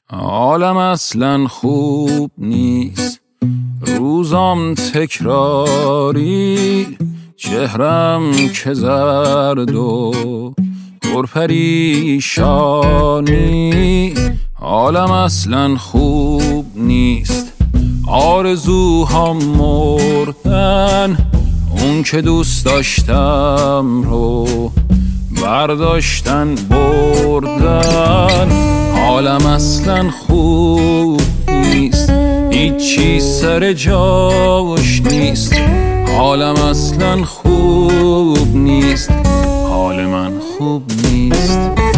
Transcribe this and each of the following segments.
حالم اصلا خوب نیست، روزام تکراری، چهرم که زرد و پرپریشانی. حالم اصلا خوب نیست، آرزوهام مردن، اون که دوست داشتم رو برداشتن بردن. حالم اصلا خوب نیست، هیچی سر جاش نیست. حالم اصلا خوب نیست، حال من خوب نیست.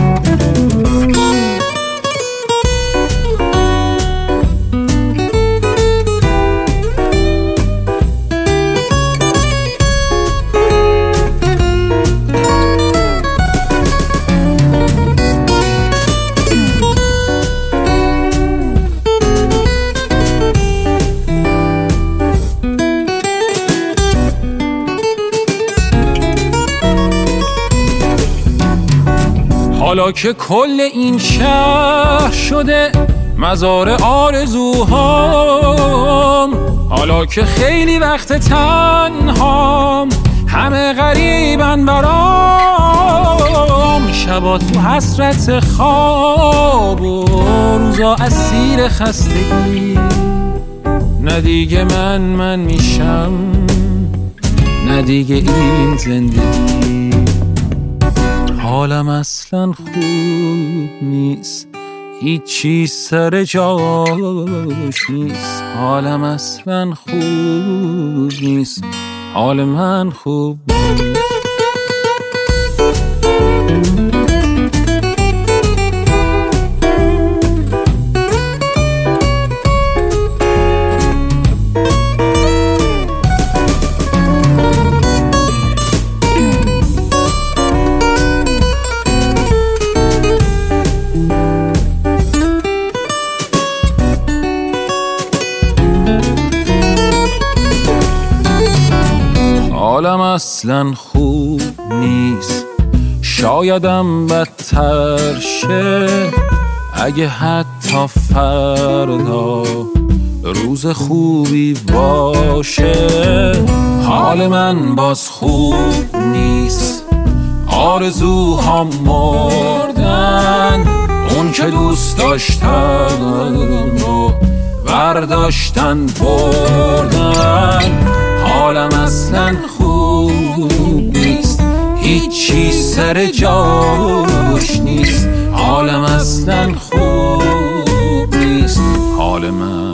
حالا که کل این شهر شده مزار آرزوهام، حالا که خیلی وقت تنهام، همه غریبن برام، شبا تو حسرت خواب و روزا اسیر خستگی. نه دیگه من میشم، نه دیگه این زندگی. حالم اصلا خوب نیست، هیچی سر جاش نیست. حالم اصلا خوب نیست، حال من خوب نیست. حالم اصلا خوب نیست، شایدم بدتر شه اگه حتی فردا روز خوبی باشه. حال من باز خوب نیست، آرزوهام مردن، اون که دوست داشتم رو برداشتن بردن. حالم اصلا خوب نیست، هیچی سر جاش نیست. حالم اصلا خوب نیست، حال من